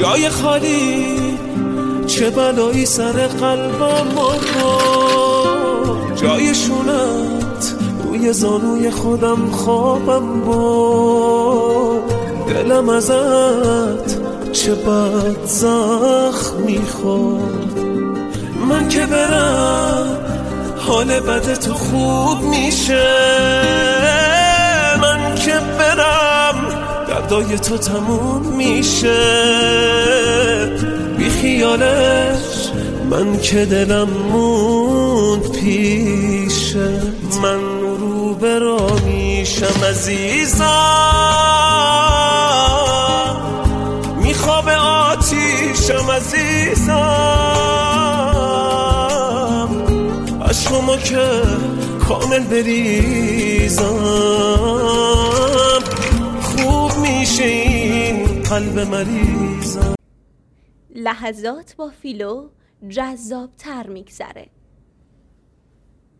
جای خالی چه بلایی سر قلبم آورد، جای شونت روی زانوی خودم خوابم بود، دلم ازت چه بد زخم میخورد. من که برم حال بد تو خوب میشه، من که برم دردای تو تموم میشه، بی خیالش من که دلم موند پیشه. من رو برا میشم عزیزم، میخواب آتیشم عزیزم، عشقمو که کامل بریزم، خوب میشه این قلب مریضم. لحظات با فیلو جذاب تر میگذره.